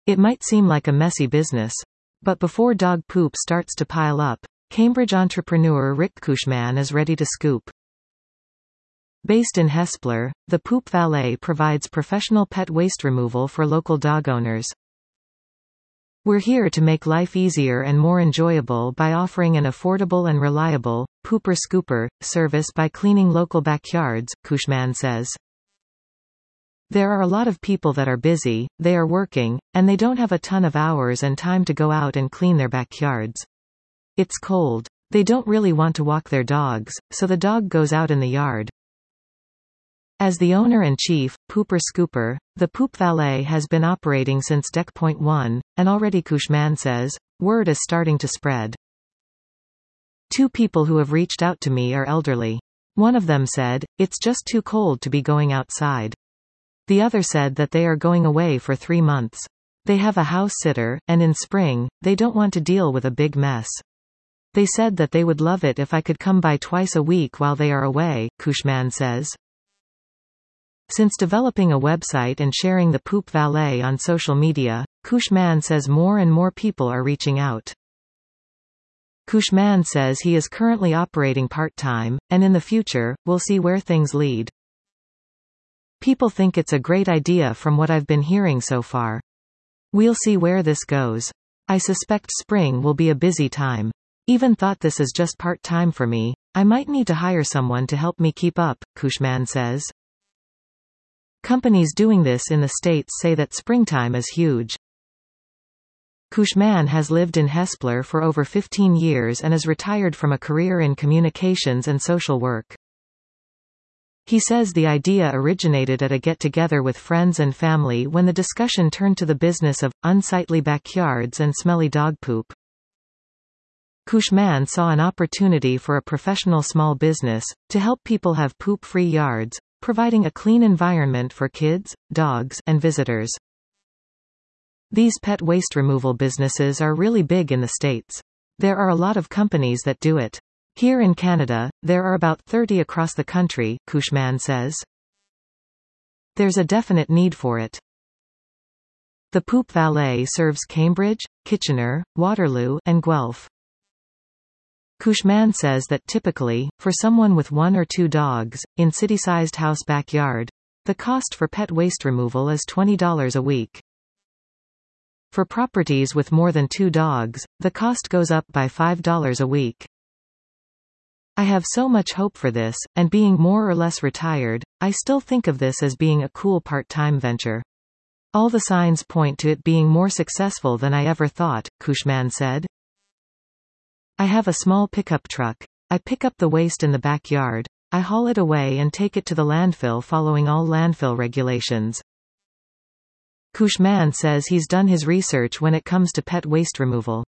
It might seem like a messy business. But before dog poop starts to pile up, Cambridge entrepreneur Rick Cushman is ready to scoop. Based in Hespeler, the Poop Valet provides professional pet waste removal for local dog owners. We're here to make life easier and more enjoyable by offering an affordable and reliable, pooper scooper, service by cleaning local backyards, Cushman says. There are a lot of people that are busy, they are working, and they don't have a ton of hours and time to go out and clean their backyards. It's cold. They don't really want to walk their dogs, so the dog goes out in the yard. As the owner and chief, pooper scooper, the Poop Valet has been operating since Dec. 1, and already Cushman says, word is starting to spread. 2 people who have reached out to me are elderly. One of them said, it's just too cold to be going outside. The other said that they are going away for 3 months. They have a house sitter, and in spring, they don't want to deal with a big mess. They said that they would love it if I could come by twice a week while they are away, Cushman says. Since developing a website and sharing the Poop Valet on social media, Cushman says more and more people are reaching out. Cushman says he is currently operating part-time, and in the future, we'll see where things lead. People think it's a great idea from what I've been hearing so far. We'll see where this goes. I suspect spring will be a busy time. Even thought this is just part-time for me. I might need to hire someone to help me keep up, Cushman says. Companies doing this in the States say that springtime is huge. Cushman has lived in Hespeler for over 15 years and is retired from a career in communications and social work. He says the idea originated at a get-together with friends and family when the discussion turned to the business of unsightly backyards and smelly dog poop. Cushman saw an opportunity for a professional small business to help people have poop-free yards, providing a clean environment for kids, dogs, and visitors. These pet waste removal businesses are really big in the States. There are a lot of companies that do it. Here in Canada, there are about 30 across the country, Cushman says. There's a definite need for it. The Poop Valet serves Cambridge, Kitchener, Waterloo, and Guelph. Cushman says that typically, for someone with 1 or 2 dogs, in city-sized house backyard, the cost for pet waste removal is $20 a week. For properties with more than 2 dogs, the cost goes up by $5 a week. I have so much hope for this, and being more or less retired, I still think of this as being a cool part-time venture. All the signs point to it being more successful than I ever thought, Cushman said. I have a small pickup truck. I pick up the waste in the backyard. I haul it away and take it to the landfill following all landfill regulations. Cushman says he's done his research when it comes to pet waste removal.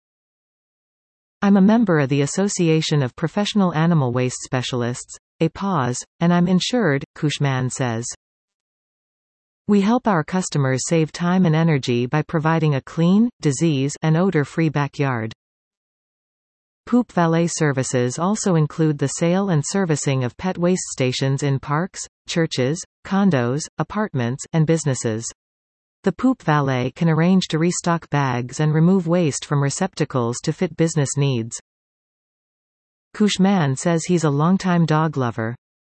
I'm a member of the Association of Professional Animal Waste Specialists, APAWS, and I'm insured, Cushman says. We help our customers save time and energy by providing a clean, disease, and odor-free backyard. Poop Valet services also include the sale and servicing of pet waste stations in parks, churches, condos, apartments, and businesses. The Poop Valet can arrange to restock bags and remove waste from receptacles to fit business needs. Cushman says he's a longtime dog lover.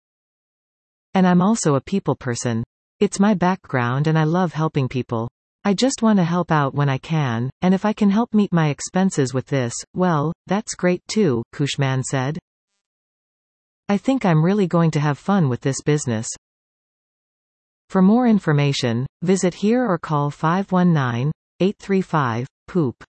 And I'm also a people person. It's my background and I love helping people. I just want to help out when I can, and if I can help meet my expenses with this, well, that's great too, Cushman said. I think I'm really going to have fun with this business. For more information, visit here or call 519-835-POOP.